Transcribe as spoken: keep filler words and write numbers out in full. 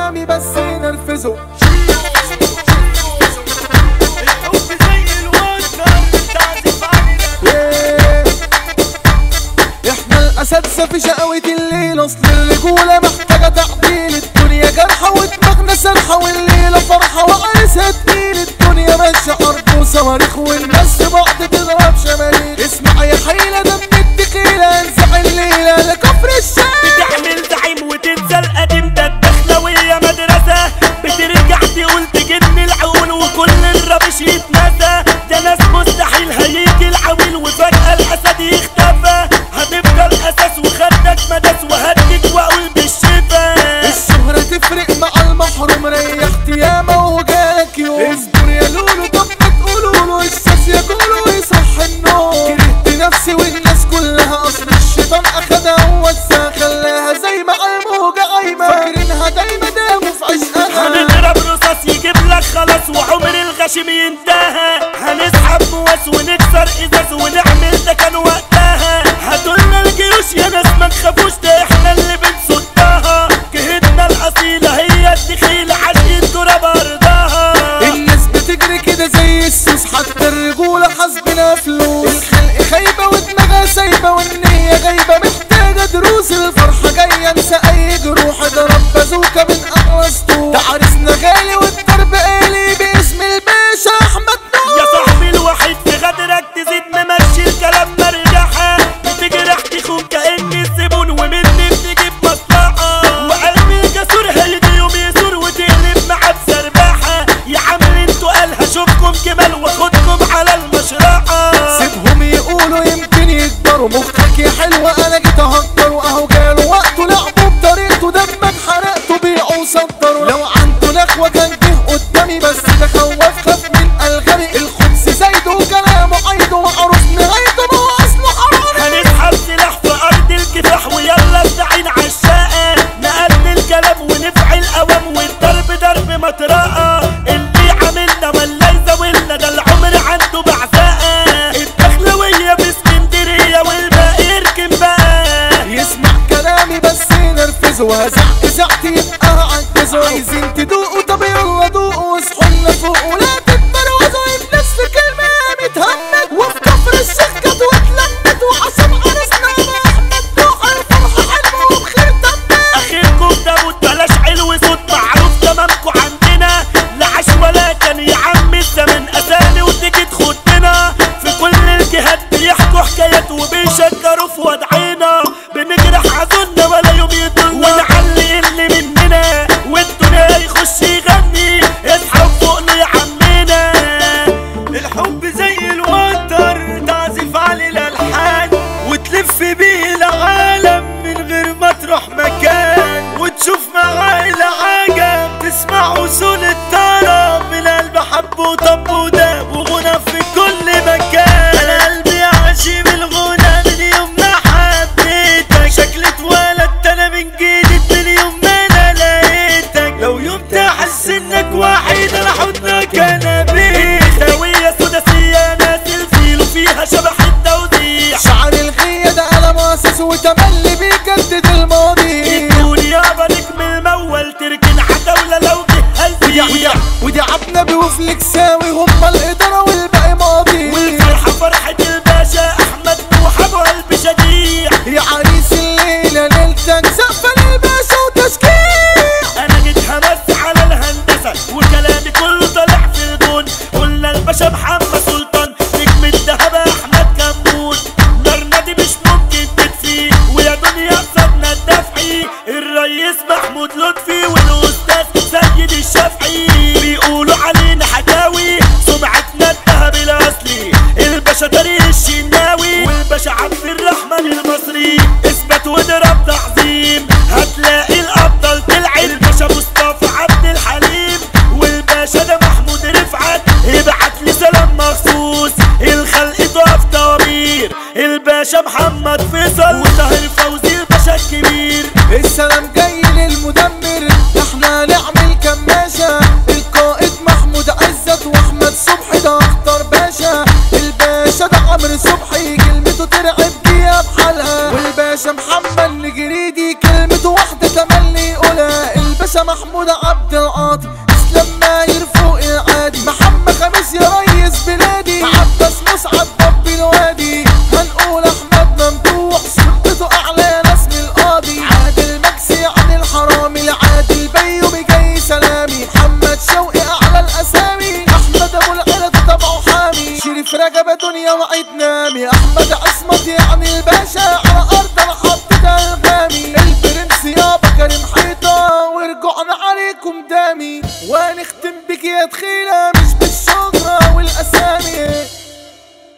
كلامي بس ينرفزه. احنا الاساتذة في شقاوة الليل، اصل الرجولة محتاجة تعديل. الدنيا جرحة ودماغنا سرحة والليلة فرحة وعرسها تقيل. الدنيا ماشية حرب وصواريخ والناس في بعض تضرب شماليل. اسمع يا حيلة ده من التقيلة، انزع الليلة لكفر الشام. بتعمل زعيم وتنسى القديم، ده الدخلوية مدرسة. بترجع تقول تجن العقول وكل الربش يتنسى. ده ناس مستحيل هيجي العويل وفجأة الأسد يختفى. هتفضل أساس وخدك مداس وهديك وأقول بالشفا. الشهرة تفرق مع المحروم، ريحت ياما وجالك يوم. اصبر يا لولو طب ما تقولوله، الساس ياكله ويصح النوم. كرهت نفسي والناس كلها، اصل الشيطان اخدها ووسع خلاها زي ما الموجة عايمة. فاكرينها دايما داموا في عشقها. هنضرب رصاص يجيب لك خلاص وعمر الغشيم ينتهى. هنسحب مواس ونكسر ازاز ونعمل ده كان وقتها. هاتولنا الجيوش يا ناس ما تخافوش، ده احنا اللي بنصدها. جهتنا الاصيلة هي الدخيلة عشقين تراب ارضها. الناس بتجري كده زي السوس، حتى الرجولة حاسبنا فلوس. الخلق خايبة ودماغها سايبة والنية غايبة محتاجة دروس. الفرحة جاية انسى اي جروح، اضرب بازوكا من اقوى سطوح. ده عريسنا غالي والضرب آلي باسم الباشا احمد نور. يا صاحبي الوحيد في غدرك تزيد ممشي الكلام مرجحة. بتجرح تخون كأني الزبون ومني بتجيب مصلحة. وقلبي الجسور هيجي يوم يسور وتقلب معاه بسرباحة. يا عم انتوا قالها شوفكم جمال واخدكم على المشرحة. سيبهم يقولوا يمكن يكبروا، مخك يا حلوة انا جيت اهكر. واهو جاله وقته لعبوا بطريقته، دمك حرقته بيعوا وصدروا. لو عنده نخوة كان جه قدامي، بس ده خوف خاف من الغني. الخبز زايده وكلامه عيده وعروس نهايته ما هو اصله حرامي. هنسحب سلاح في ارض الكفاح ويلا استعين عالشقة. نقلل الكلام ونفعل قوام والضرب ضرب مطرقة. اللي عاملنا ولا يزاولنا ده العمر عنده بعزقة. الدخلوية باسكندرية والباقي يركن بقى. يسمع كلامي بس ينرفزه، وهزعق زعتي يبقى هعجزه. عايزين تدوقوا طب يلا دوقوا، اصحوا لنا فوق ولا تتبروزوا. الناس في كلمة متهمت وفي كفر الشيخ كانت واتلمت. وعشان عرسنا مع احمد نوح الفرحة حلوة وبخير تمت. اخركم تموت بلاش علو صوت، معروف تمامكم عندنا. لا عاش ولا كان يا عم الزمن اسالي وتيجي تخدنا. في كل الجهات بيحكوا حكايات وبيشكروا في وضعنا. بنجرح عزولنا ولا يوم يضلنا ونعلي اللي مننا. والدنيا يخش يغني اصحى فوقنا يا عمنا. الحب زي الوتر تعزف على الالحان وتلف بيه العالم من غير ما تروح مكان. وتشوف معاه العجب تسمع وصول الطرب. القلب حب وطب وداب وغنى في كل مكان. انا قلبي عاشي بالغنى من يوم ما حبيتك. شكلي اتولدت انا من جديد من يوم ما انا لقيتك. لو يوم تحس انك وحيد انا حضنك انا بيك. سوية سداسية ناس الفيل وفيها شبح التوزيع. شعر الغية ده قلم مؤسس وتملي بيجدد الماضي. الدنيا بنجم المول تركن عتاولة لو جه الفيع. ودي عبنا وفلكساوي هما الإدارة والباقي ماضي. والفرحة فرحة الباشا أحمد نوح أبو قلب شجيع. يا عريس الليلة ليلتك زقفة للباشا وتشجيع. أنا جيت همس على الهندسة وكلامي كله طالع في الجون. قلنا الباشا محمد سلطان نجم الدهب أحمد كمون. نارنا دي مش ممكن تطفي ويا دنيا قصدنا الدفعي. الريس محمود لطفي والأستاذ سيد الشافعي. بيقولوا علينا حكاوي سمعتنا الدهب الأصلي. الباشا طارق الشناوي والباشا عبد الرحمن المصري. اثبت واضرب تعظيم هتلاقي الأبطال تلعب. الباشا مصطفى عبد الحليم والباشا ده محمود رفعت. ابعت لي سلام مخصوص الخلق تقف طوابير. الباشا محمد فيصل وطاهر فوزي الباشا الكبير. السلام جاي للمدمر